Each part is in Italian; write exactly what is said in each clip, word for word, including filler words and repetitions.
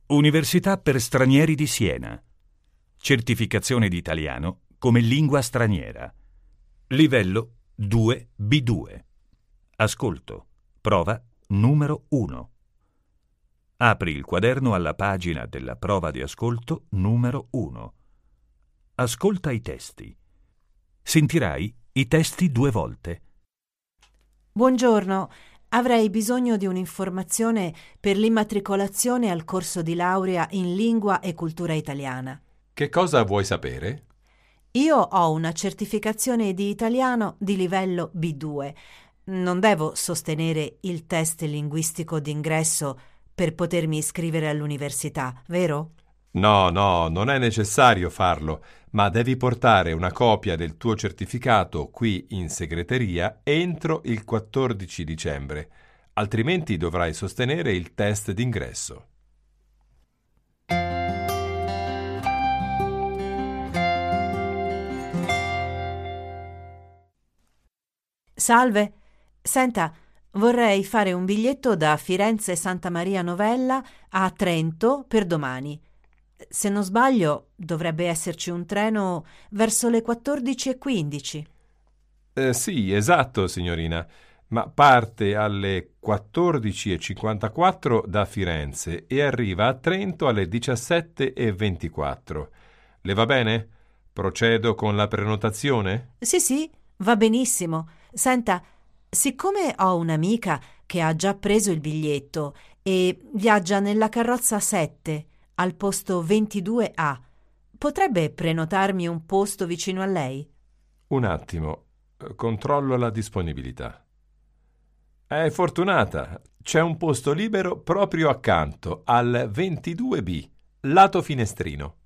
Università per stranieri di Siena. Certificazione di italiano come lingua straniera. Livello due B due. Ascolto. Prova numero uno. Apri il quaderno alla pagina della prova di ascolto numero uno. Ascolta i testi. Sentirai i testi due volte. Buongiorno, avrei bisogno di un'informazione per l'immatricolazione al corso di laurea in lingua e cultura italiana. Che cosa vuoi sapere? Io ho una certificazione di italiano di livello B due. Non devo sostenere il test linguistico d'ingresso per potermi iscrivere all'università, vero? No, no, non è necessario farlo, ma devi portare una copia del tuo certificato qui in segreteria entro il quattordici dicembre, altrimenti dovrai sostenere il test d'ingresso. Salve, senta, vorrei fare un biglietto da Firenze Santa Maria Novella a Trento per domani. Se non sbaglio, dovrebbe esserci un treno verso le quattordici e quindici. Eh, sì, esatto, signorina, ma parte alle quattordici e cinquantaquattro da Firenze e arriva a Trento alle diciassette e ventiquattro. Le va bene? Procedo con la prenotazione? Sì, sì, va benissimo. Senta, siccome ho un'amica che ha già preso il biglietto e viaggia nella carrozza sette al posto ventidue A, potrebbe prenotarmi un posto vicino a lei? Un attimo, controllo la disponibilità. È fortunata, c'è un posto libero proprio accanto, al ventidue B, lato finestrino.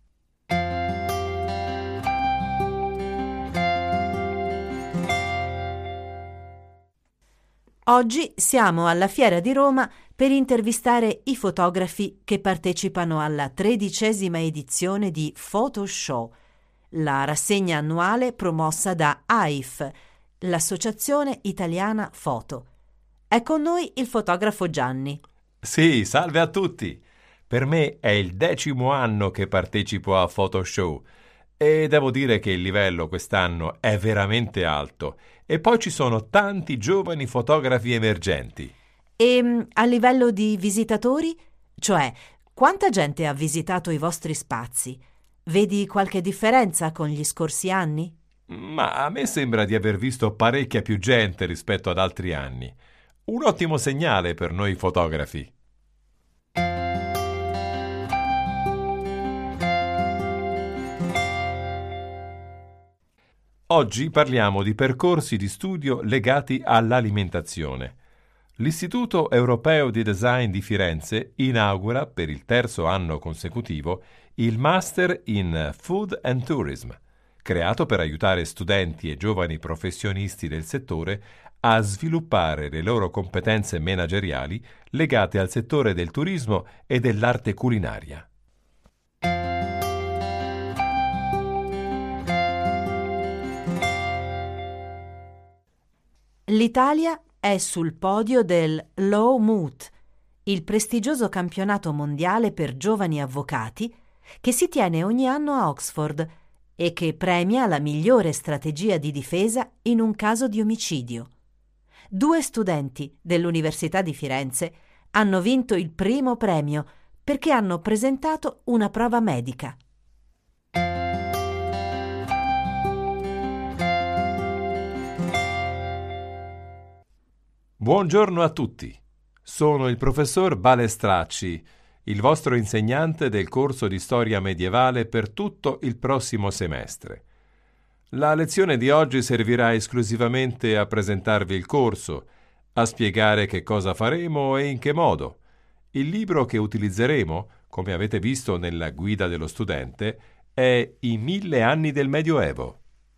Oggi siamo alla Fiera di Roma per intervistare i fotografi che partecipano alla tredicesima edizione di Photoshow, la rassegna annuale promossa da A I F, l'Associazione Italiana Foto. È con noi il fotografo Gianni. Sì, salve a tutti! Per me è il decimo anno che partecipo a Photoshow e devo dire che il livello quest'anno è veramente alto e poi ci sono tanti giovani fotografi emergenti. E a livello di visitatori? Cioè, quanta gente ha visitato i vostri spazi? Vedi qualche differenza con gli scorsi anni? Ma a me sembra di aver visto parecchia più gente rispetto ad altri anni. Un ottimo segnale per noi fotografi. Oggi parliamo di percorsi di studio legati all'alimentazione. L'Istituto Europeo di Design di Firenze inaugura per il terzo anno consecutivo il Master in Food and Tourism, creato per aiutare studenti e giovani professionisti del settore a sviluppare le loro competenze manageriali legate al settore del turismo e dell'arte culinaria. L'Italia è sul podio del Law Moot, il prestigioso campionato mondiale per giovani avvocati che si tiene ogni anno a Oxford e che premia la migliore strategia di difesa in un caso di omicidio. Due studenti dell'Università di Firenze hanno vinto il primo premio perché hanno presentato una prova medica. Buongiorno a tutti, sono il professor Balestracci, il vostro insegnante del corso di storia medievale per tutto il prossimo semestre. La lezione di oggi servirà esclusivamente a presentarvi il corso, a spiegare che cosa faremo e in che modo. Il libro che utilizzeremo, come avete visto nella guida dello studente, è I mille anni del Medioevo.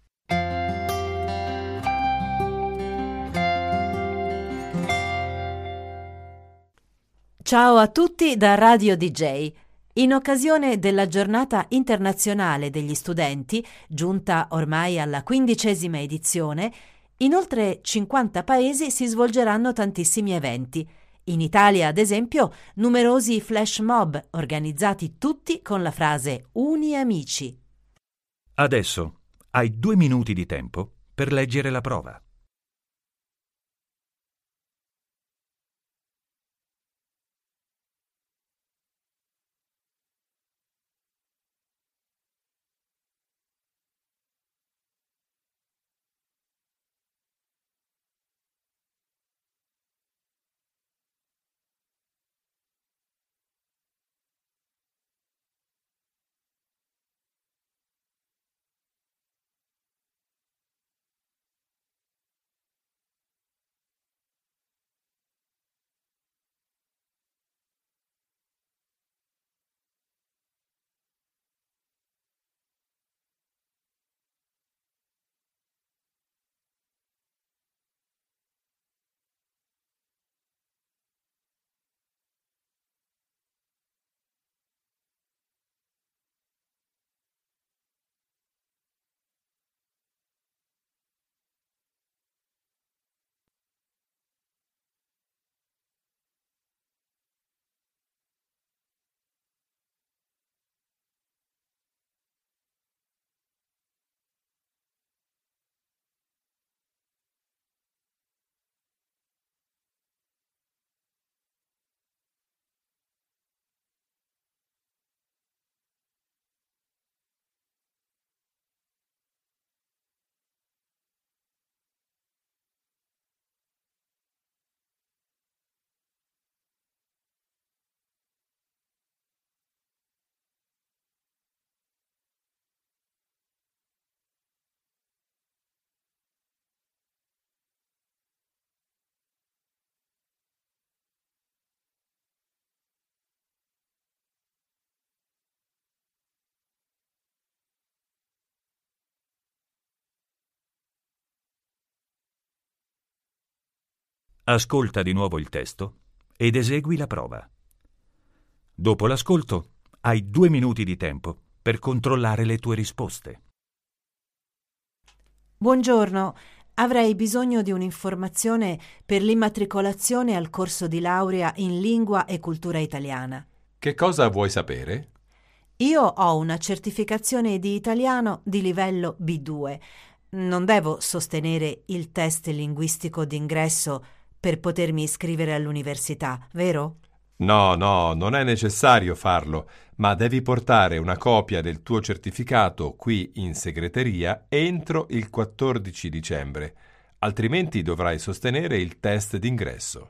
Ciao a tutti da Radio D J. In occasione della Giornata Internazionale degli Studenti, giunta ormai alla quindicesima edizione, in oltre cinquanta paesi si svolgeranno tantissimi eventi In Italia, ad esempio, numerosi flash mob organizzati tutti con la frase "Uni amici". Adesso hai due minuti di tempo per leggere la prova. Ascolta di nuovo il testo ed esegui la prova. Dopo l'ascolto, hai due minuti di tempo per controllare le tue risposte. Buongiorno, avrei bisogno di un'informazione per l'immatricolazione al corso di laurea in lingua e cultura italiana. Che cosa vuoi sapere? Io ho una certificazione di italiano di livello B due. Non devo sostenere il test linguistico d'ingresso per potermi iscrivere all'università, vero? No, no, non è necessario farlo, ma devi portare una copia del tuo certificato qui in segreteria entro il quattordici dicembre, altrimenti dovrai sostenere il test d'ingresso.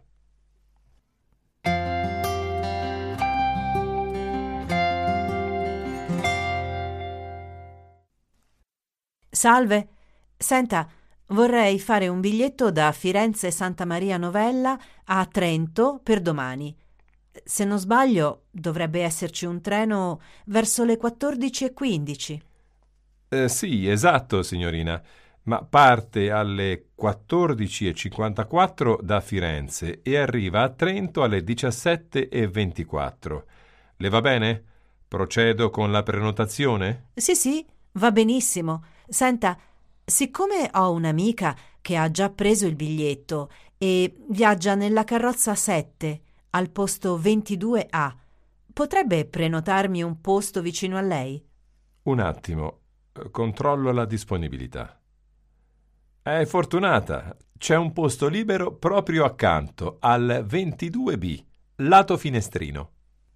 Salve, senta, vorrei fare un biglietto da Firenze Santa Maria Novella a Trento per domani. Se non sbaglio, dovrebbe esserci un treno verso le quattordici e quindici. Eh, sì, esatto, signorina, ma parte alle quattordici e cinquantaquattro da Firenze e arriva a Trento alle diciassette e ventiquattro. Le va bene? Procedo con la prenotazione? Sì, sì, va benissimo. Senta, siccome ho un'amica che ha già preso il biglietto e viaggia nella carrozza sette al posto ventidue A, potrebbe prenotarmi un posto vicino a lei? Un attimo, controllo la disponibilità. È fortunata, c'è un posto libero proprio accanto, al ventidue B, lato finestrino.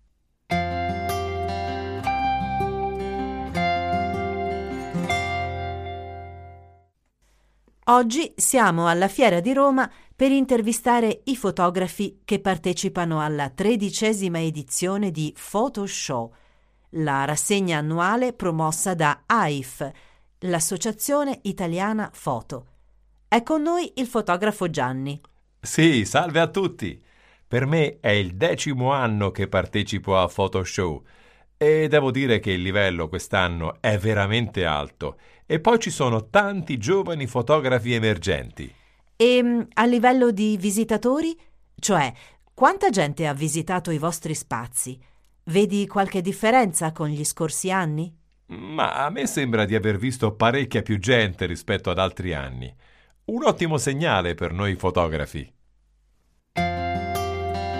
Oggi siamo alla Fiera di Roma per intervistare i fotografi che partecipano alla tredicesima edizione di Photoshow, la rassegna annuale promossa da A I F, l'Associazione Italiana Foto. È con noi il fotografo Gianni. Sì, salve a tutti! Per me è il decimo anno che partecipo a Photoshow e devo dire che il livello quest'anno è veramente alto e poi ci sono tanti giovani fotografi emergenti. E a livello di visitatori? Cioè, quanta gente ha visitato i vostri spazi? Vedi qualche differenza con gli scorsi anni? Ma a me sembra di aver visto parecchia più gente rispetto ad altri anni. Un ottimo segnale per noi fotografi.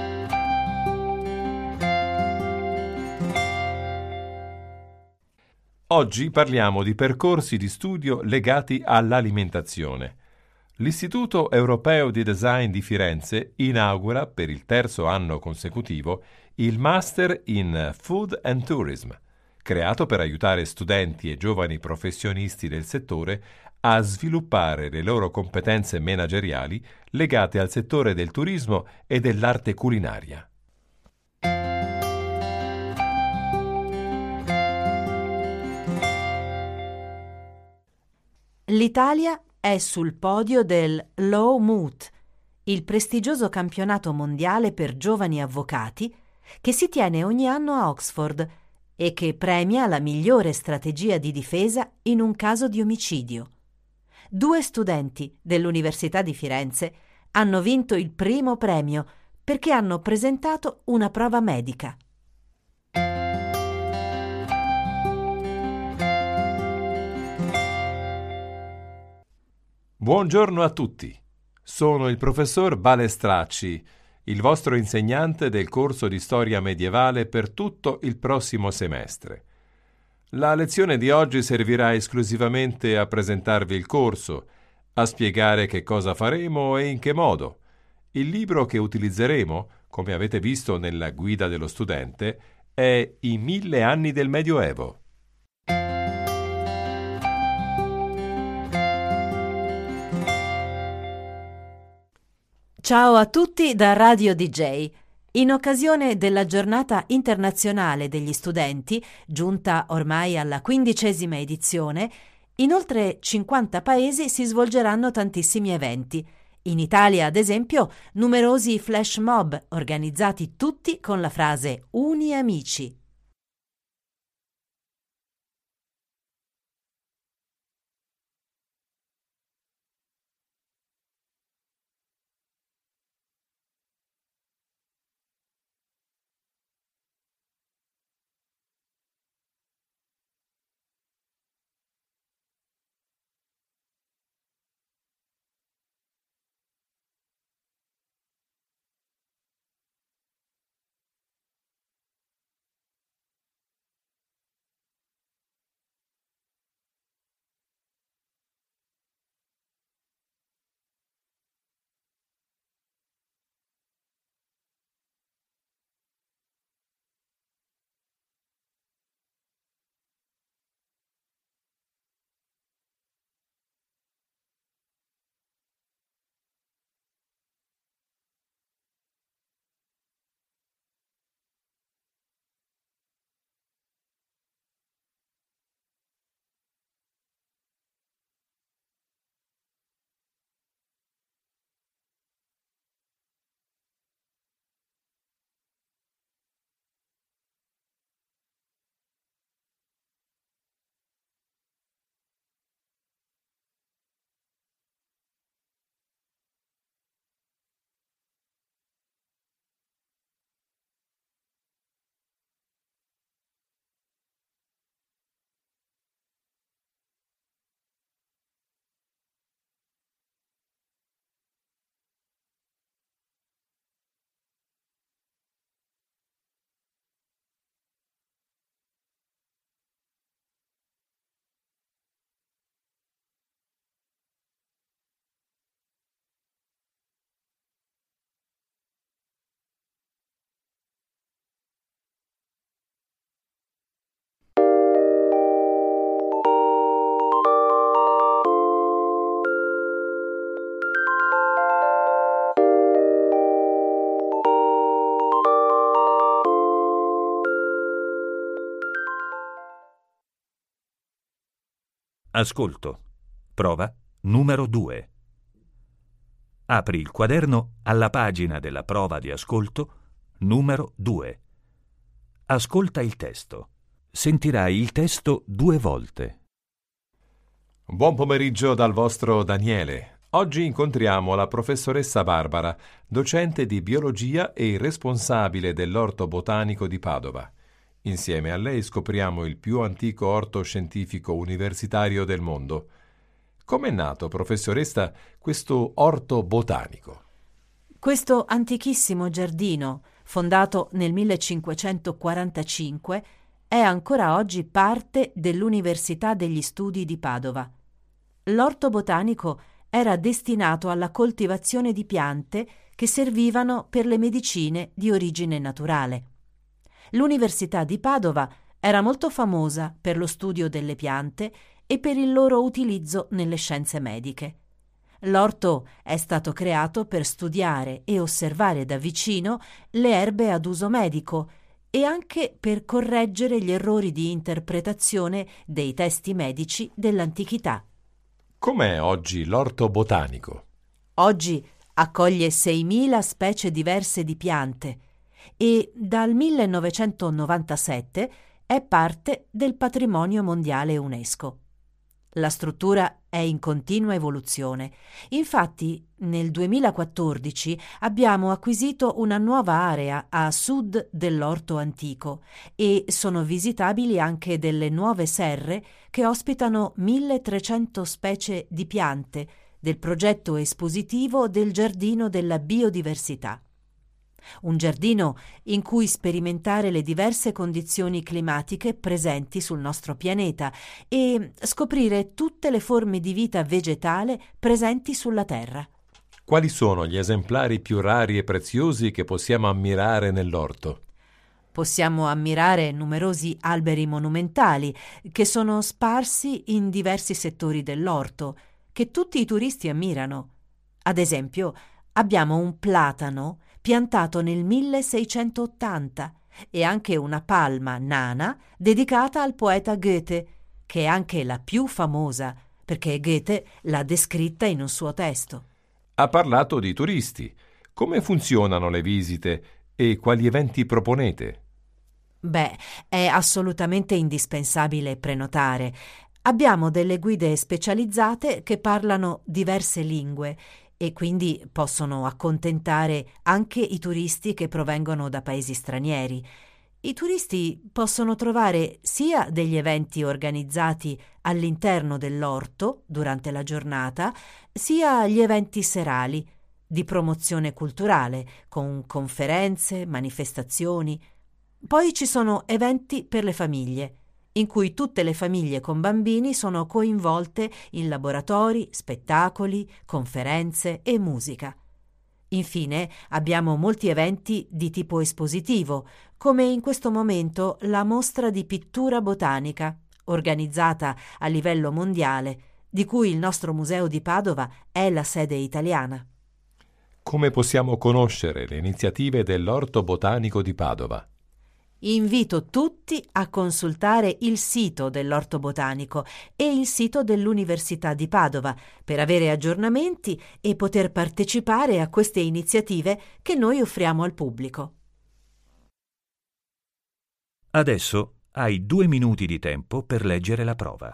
Oggi parliamo di percorsi di studio legati all'alimentazione. L'Istituto Europeo di Design di Firenze inaugura per il terzo anno consecutivo il Master in Food and Tourism, creato per aiutare studenti e giovani professionisti del settore a sviluppare le loro competenze manageriali legate al settore del turismo e dell'arte culinaria. L'Italia è sul podio del Law Moot, il prestigioso campionato mondiale per giovani avvocati che si tiene ogni anno a Oxford e che premia la migliore strategia di difesa in un caso di omicidio. Due studenti dell'Università di Firenze hanno vinto il primo premio perché hanno presentato una prova medica. Buongiorno a tutti. Sono il professor Balestracci, il vostro insegnante del corso di storia medievale per tutto il prossimo semestre. La lezione di oggi servirà esclusivamente a presentarvi il corso, a spiegare che cosa faremo e in che modo. Il libro che utilizzeremo, come avete visto nella guida dello studente, è I mille anni del Medioevo. Ciao a tutti da Radio D J. In occasione della Giornata Internazionale degli Studenti, giunta ormai alla quindicesima edizione, in oltre cinquanta paesi si svolgeranno tantissimi eventi. In Italia, ad esempio, numerosi flash mob organizzati tutti con la frase «Uni amici». Ascolto. Prova numero due. Apri il quaderno alla pagina della prova di ascolto numero due. Ascolta il testo. Sentirai il testo due volte. Buon pomeriggio dal vostro Daniele. Oggi incontriamo la professoressa Barbara, docente di biologia e responsabile dell'orto botanico di Padova. Insieme a lei scopriamo il più antico orto scientifico universitario del mondo. Com'è nato, professoressa, questo orto botanico? Questo antichissimo giardino, fondato nel millecinquecentoquarantacinque, è ancora oggi parte dell'Università degli Studi di Padova. L'orto botanico era destinato alla coltivazione di piante che servivano per le medicine di origine naturale. L'Università di Padova era molto famosa per lo studio delle piante e per il loro utilizzo nelle scienze mediche. L'orto è stato creato per studiare e osservare da vicino le erbe ad uso medico e anche per correggere gli errori di interpretazione dei testi medici dell'antichità. Com'è oggi l'orto botanico? Oggi accoglie seimila specie diverse di piante e dal millenovecentonovantasette è parte del patrimonio mondiale UNESCO. La struttura è in continua evoluzione. Infatti, nel duemilaquattordici abbiamo acquisito una nuova area a sud dell'orto antico e sono visitabili anche delle nuove serre che ospitano milletrecento specie di piante del progetto espositivo del Giardino della Biodiversità. Un giardino in cui sperimentare le diverse condizioni climatiche presenti sul nostro pianeta e scoprire tutte le forme di vita vegetale presenti sulla Terra. Quali sono gli esemplari più rari e preziosi che possiamo ammirare nell'orto? Possiamo ammirare numerosi alberi monumentali che sono sparsi in diversi settori dell'orto, che tutti i turisti ammirano. Ad esempio, abbiamo un platano piantato nel milleseicentottanta e anche una palma nana dedicata al poeta Goethe, che è anche la più famosa perché Goethe l'ha descritta in un suo testo. Ha parlato di turisti. Come funzionano le visite e quali eventi proponete? Beh, è assolutamente indispensabile prenotare. Abbiamo delle guide specializzate che parlano diverse lingue e quindi possono accontentare anche i turisti che provengono da paesi stranieri. I turisti possono trovare sia degli eventi organizzati all'interno dell'orto durante la giornata, sia gli eventi serali di promozione culturale con conferenze, manifestazioni. Poi ci sono eventi per le famiglie, in cui tutte le famiglie con bambini sono coinvolte in laboratori, spettacoli, conferenze e musica. Infine abbiamo molti eventi di tipo espositivo, come in questo momento la mostra di pittura botanica, organizzata a livello mondiale, di cui il nostro museo di Padova è la sede italiana. Come possiamo conoscere le iniziative dell'Orto Botanico di Padova? Invito tutti a consultare il sito dell'Orto Botanico e il sito dell'Università di Padova per avere aggiornamenti e poter partecipare a queste iniziative che noi offriamo al pubblico. Adesso hai due minuti di tempo per leggere la prova.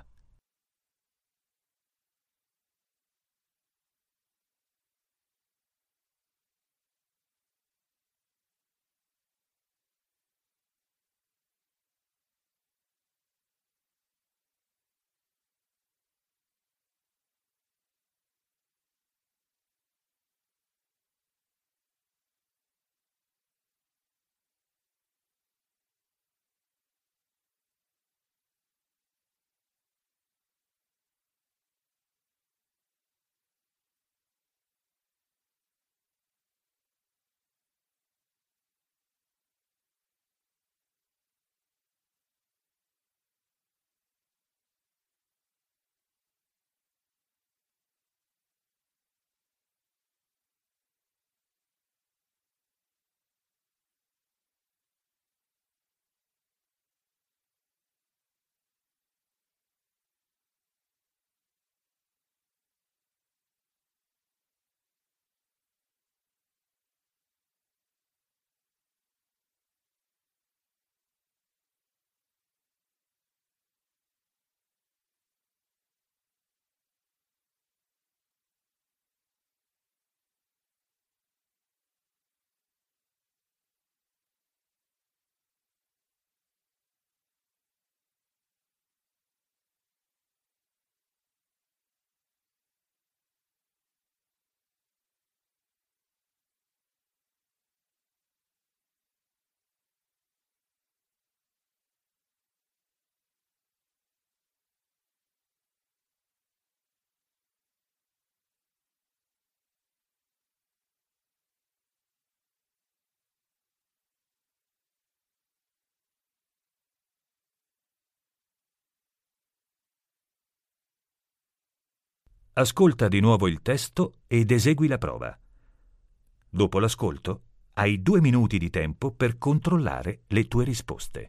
Ascolta di nuovo il testo ed esegui la prova. Dopo l'ascolto, hai due minuti di tempo per controllare le tue risposte.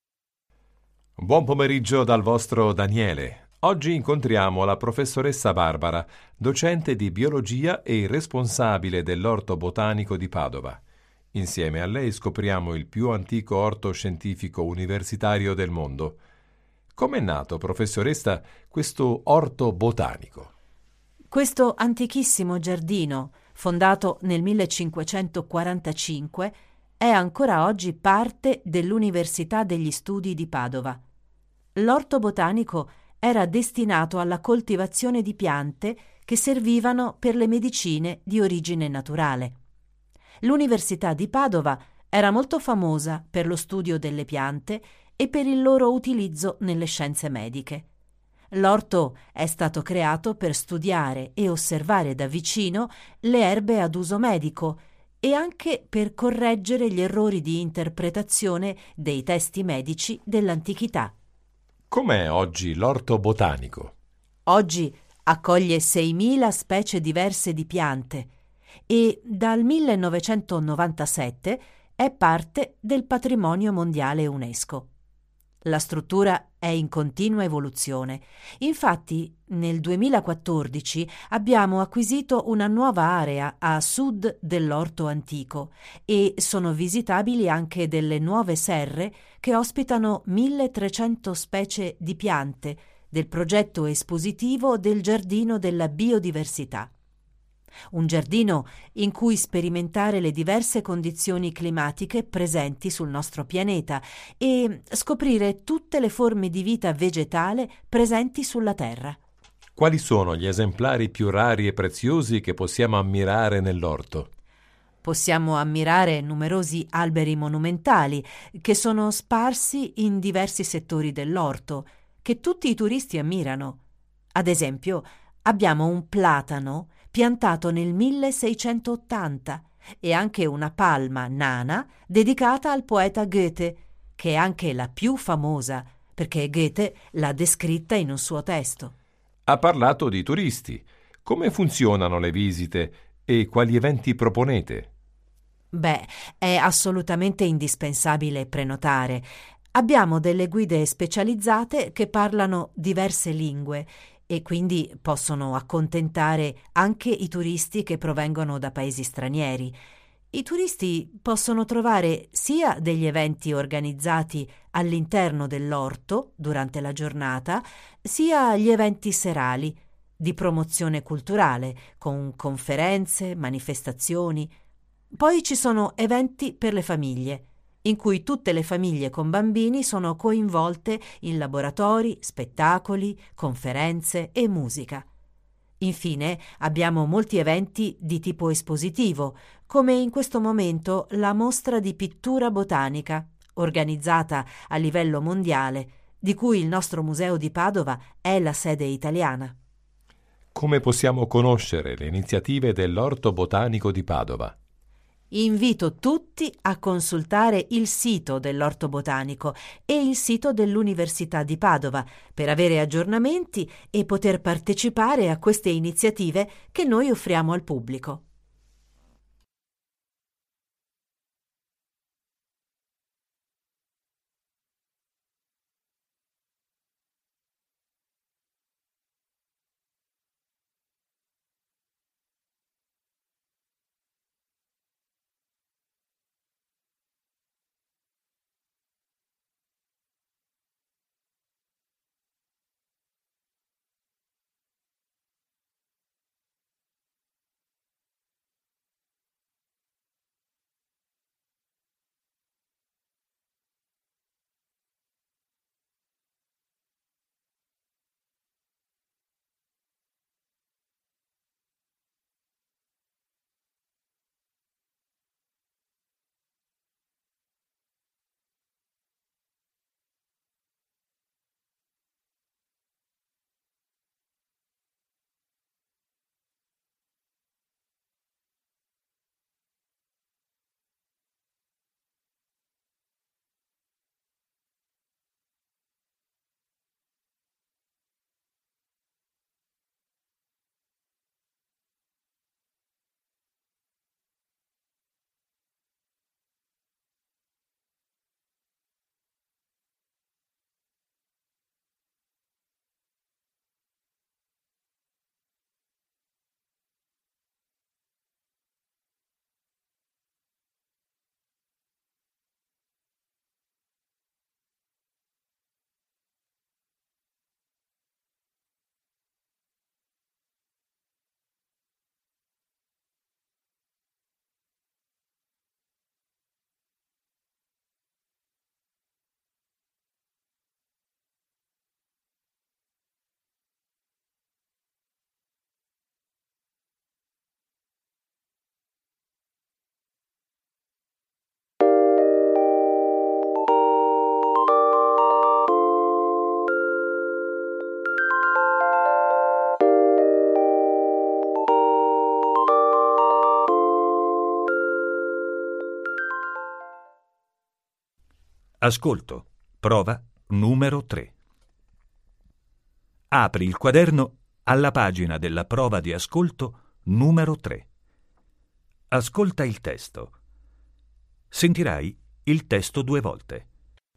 Buon pomeriggio dal vostro Daniele. Oggi incontriamo la professoressa Barbara, docente di biologia e responsabile dell'Orto Botanico di Padova. Insieme a lei scopriamo il più antico orto scientifico universitario del mondo. Com'è nato, professoressa, questo orto botanico? Questo antichissimo giardino, fondato nel millecinquecentoquarantacinque, è ancora oggi parte dell'Università degli Studi di Padova. L'orto botanico era destinato alla coltivazione di piante che servivano per le medicine di origine naturale. L'Università di Padova era molto famosa per lo studio delle piante e per il loro utilizzo nelle scienze mediche. L'orto è stato creato per studiare e osservare da vicino le erbe ad uso medico e anche per correggere gli errori di interpretazione dei testi medici dell'antichità. Com'è oggi l'orto botanico? Oggi accoglie seimila specie diverse di piante e dal millenovecentonovantasette è parte del patrimonio mondiale UNESCO. La struttura è in continua evoluzione. Infatti, nel duemilaquattordici abbiamo acquisito una nuova area a sud dell'orto antico e sono visitabili anche delle nuove serre che ospitano milletrecento specie di piante del progetto espositivo del Giardino della Biodiversità. Un giardino in cui sperimentare le diverse condizioni climatiche presenti sul nostro pianeta e scoprire tutte le forme di vita vegetale presenti sulla Terra. Quali sono gli esemplari più rari e preziosi che possiamo ammirare nell'orto? Possiamo ammirare numerosi alberi monumentali che sono sparsi in diversi settori dell'orto, che tutti i turisti ammirano. Ad esempio, abbiamo un platano piantato nel milleseicentottanta e anche una palma nana dedicata al poeta Goethe, che è anche la più famosa perché Goethe l'ha descritta in un suo testo. Ha parlato di turisti. Come funzionano le visite e quali eventi proponete? Beh, è assolutamente indispensabile prenotare. Abbiamo delle guide specializzate che parlano diverse lingue e quindi possono accontentare anche i turisti che provengono da paesi stranieri. I turisti possono trovare sia degli eventi organizzati all'interno dell'orto durante la giornata, sia gli eventi serali di promozione culturale con conferenze, manifestazioni. Poi ci sono eventi per le famiglie, in cui tutte le famiglie con bambini sono coinvolte in laboratori, spettacoli, conferenze e musica. Infine abbiamo molti eventi di tipo espositivo, come in questo momento la mostra di pittura botanica, organizzata a livello mondiale, di cui il nostro Museo di Padova è la sede italiana. Come possiamo conoscere le iniziative dell'Orto Botanico di Padova? Invito tutti a consultare il sito dell'Orto Botanico e il sito dell'Università di Padova per avere aggiornamenti e poter partecipare a queste iniziative che noi offriamo al pubblico. Ascolto. Prova numero tre. Apri il quaderno alla pagina della prova di ascolto numero tre. Ascolta il testo. Sentirai il testo due volte.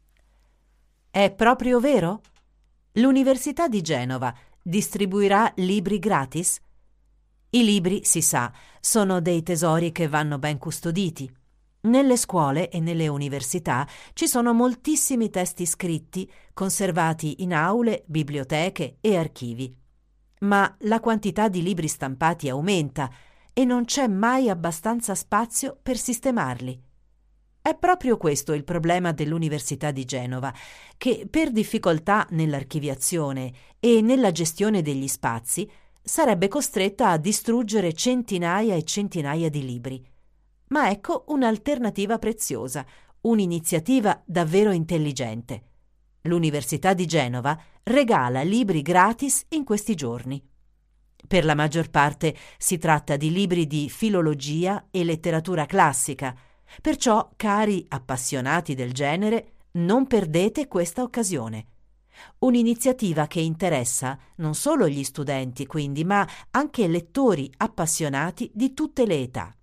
È proprio vero? L'Università di Genova distribuirà libri gratis? I libri, si sa, sono dei tesori che vanno ben custoditi. Nelle scuole e nelle università ci sono moltissimi testi scritti, conservati in aule, biblioteche e archivi. Ma la quantità di libri stampati aumenta e non c'è mai abbastanza spazio per sistemarli. È proprio questo il problema dell'Università di Genova, che per difficoltà nell'archiviazione e nella gestione degli spazi sarebbe costretta a distruggere centinaia e centinaia di libri. Ma ecco un'alternativa preziosa, un'iniziativa davvero intelligente. L'Università di Genova regala libri gratis in questi giorni. Per la maggior parte si tratta di libri di filologia e letteratura classica, perciò, cari appassionati del genere, non perdete questa occasione. Un'iniziativa che interessa non solo gli studenti, quindi, ma anche lettori appassionati di tutte le età.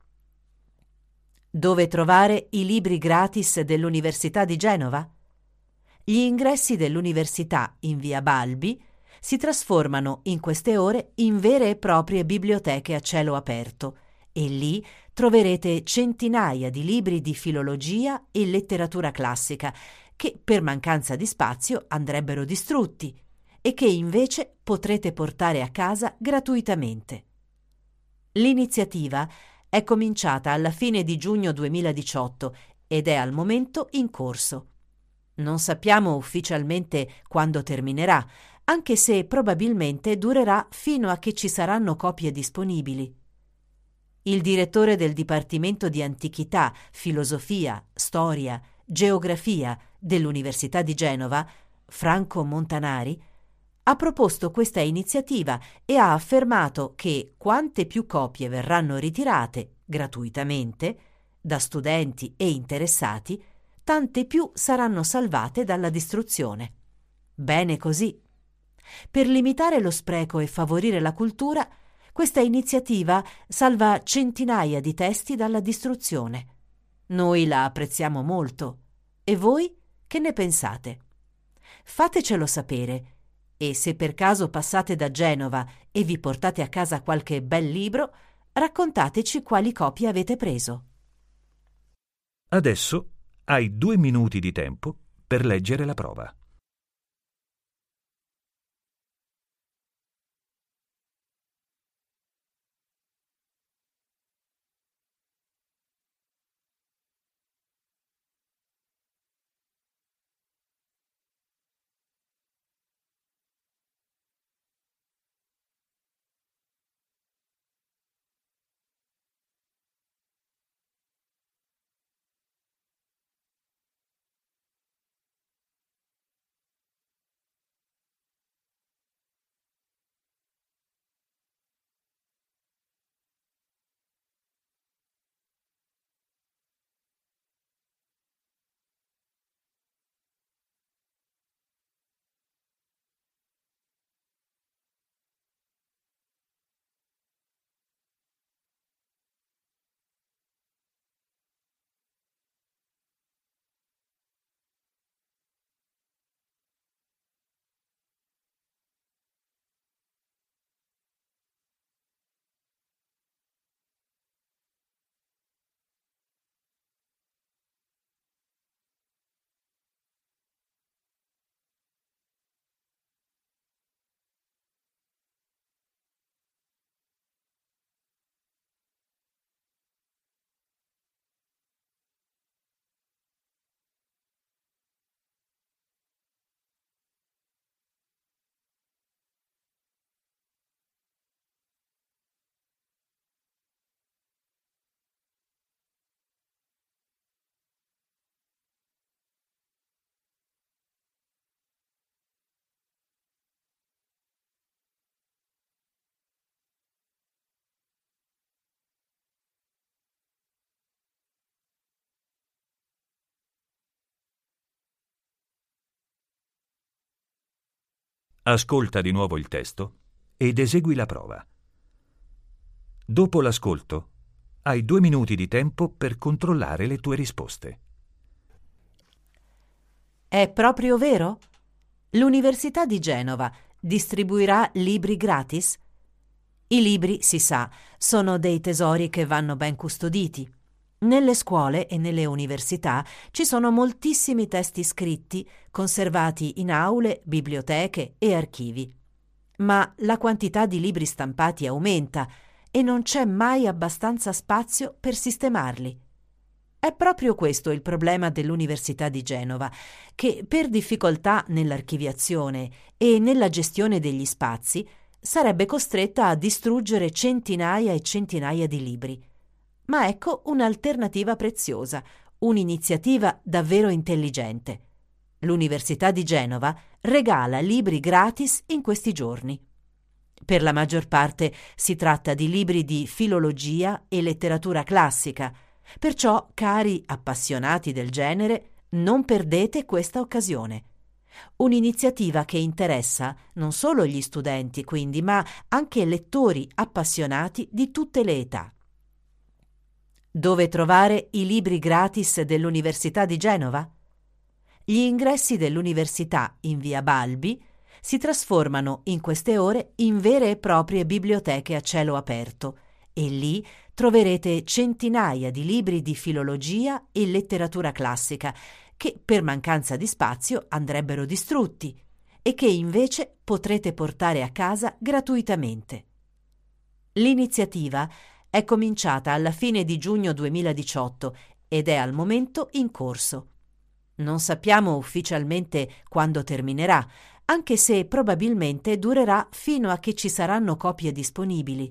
Dove trovare i libri gratis dell'Università di Genova? Gli ingressi dell'università in via Balbi si trasformano in queste ore in vere e proprie biblioteche a cielo aperto e lì troverete centinaia di libri di filologia e letteratura classica che per mancanza di spazio andrebbero distrutti e che invece potrete portare a casa gratuitamente. L'iniziativa è cominciata alla fine di giugno duemiladiciotto ed è al momento in corso. Non sappiamo ufficialmente quando terminerà, anche se probabilmente durerà fino a che ci saranno copie disponibili. Il direttore del Dipartimento di Antichità, Filosofia, Storia, Geografia dell'Università di Genova, Franco Montanari, ha proposto questa iniziativa e ha affermato che quante più copie verranno ritirate gratuitamente da studenti e interessati, tante più saranno salvate dalla distruzione. Bene così. Per limitare lo spreco e favorire la cultura, questa iniziativa salva centinaia di testi dalla distruzione. Noi la apprezziamo molto. E voi che ne pensate? Fatecelo sapere. E se per caso passate da Genova e vi portate a casa qualche bel libro, raccontateci quali copie avete preso. Adesso hai due minuti di tempo per leggere la prova. Ascolta di nuovo il testo ed esegui la prova. Dopo l'ascolto, hai due minuti di tempo per controllare le tue risposte. È proprio vero? L'Università di Genova distribuirà libri gratis? I libri, si sa, sono dei tesori che vanno ben custoditi. Nelle scuole e nelle università ci sono moltissimi testi scritti, conservati in aule, biblioteche e archivi. Ma la quantità di libri stampati aumenta e non c'è mai abbastanza spazio per sistemarli. È proprio questo il problema dell'Università di Genova, che per difficoltà nell'archiviazione e nella gestione degli spazi sarebbe costretta a distruggere centinaia e centinaia di libri. Ma ecco un'alternativa preziosa, un'iniziativa davvero intelligente. L'Università di Genova regala libri gratis in questi giorni. Per la maggior parte si tratta di libri di filologia e letteratura classica, perciò, cari appassionati del genere, non perdete questa occasione. Un'iniziativa che interessa non solo gli studenti, quindi, ma anche lettori appassionati di tutte le età. Dove trovare i libri gratis dell'Università di Genova? Gli ingressi dell'università in via Balbi si trasformano in queste ore in vere e proprie biblioteche a cielo aperto e lì troverete centinaia di libri di filologia e letteratura classica che per mancanza di spazio andrebbero distrutti e che invece potrete portare a casa gratuitamente. L'iniziativa è cominciata alla fine di giugno duemiladiciotto ed è al momento in corso. Non sappiamo ufficialmente quando terminerà, anche se probabilmente durerà fino a che ci saranno copie disponibili.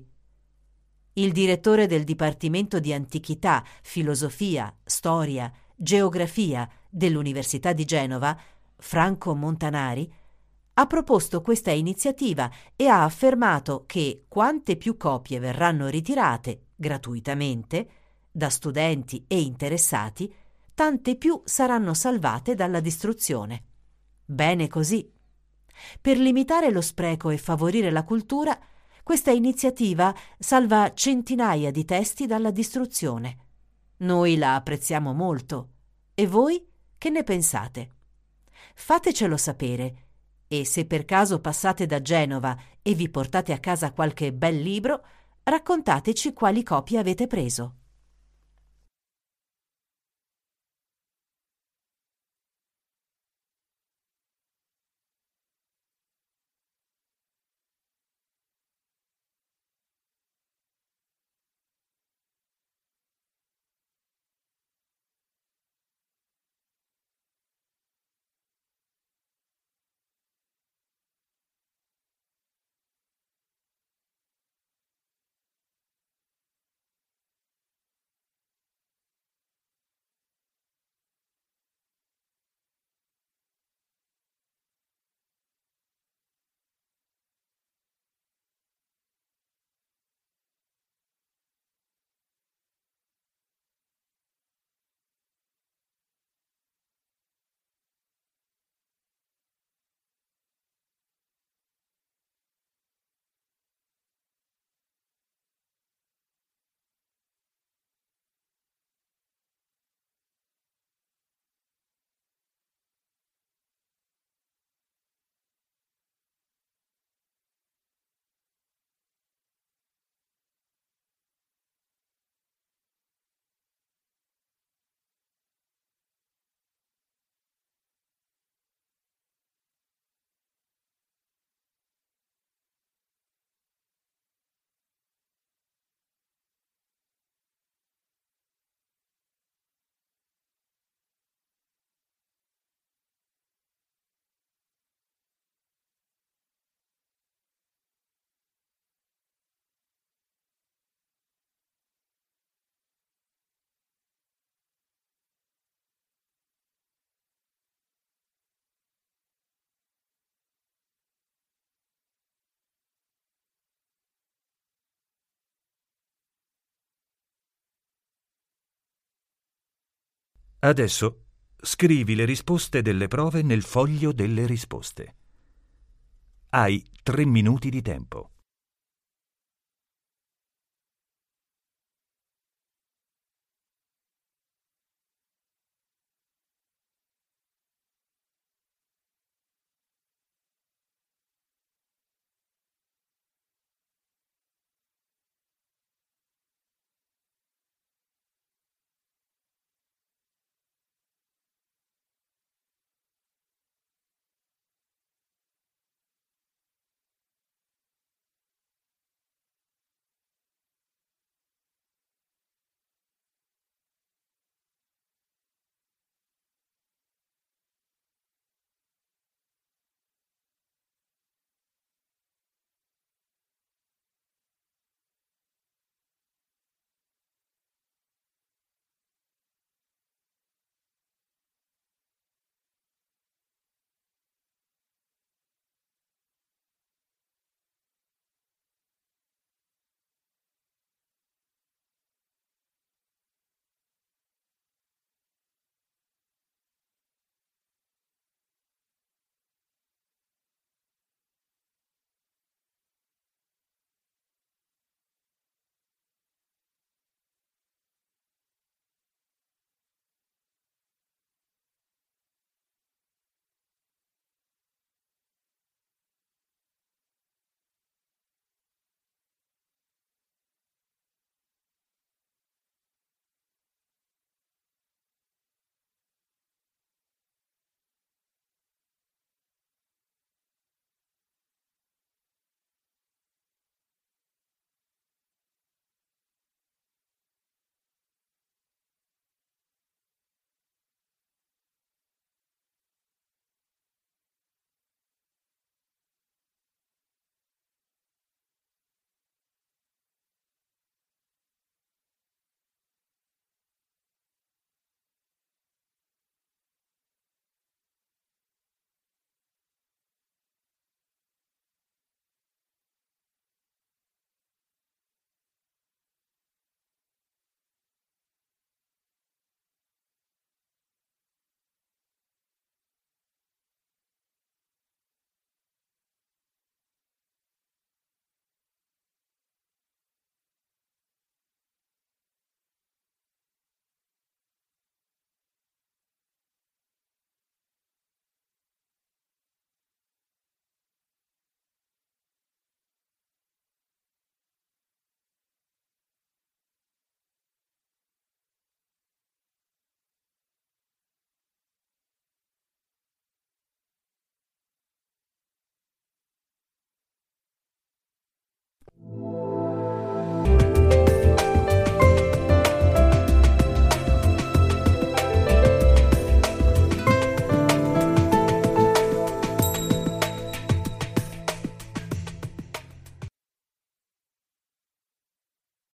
Il direttore del Dipartimento di Antichità, Filosofia, Storia, Geografia dell'Università di Genova, Franco Montanari, ha proposto questa iniziativa e ha affermato che quante più copie verranno ritirate gratuitamente da studenti e interessati, tante più saranno salvate dalla distruzione. Bene così. Per limitare lo spreco e favorire la cultura, questa iniziativa salva centinaia di testi dalla distruzione. Noi la apprezziamo molto. E voi che ne pensate? Fatecelo sapere. E se per caso passate da Genova e vi portate a casa qualche bel libro, raccontateci quali copie avete preso. Adesso scrivi le risposte delle prove nel foglio delle risposte. Hai tre minuti di tempo.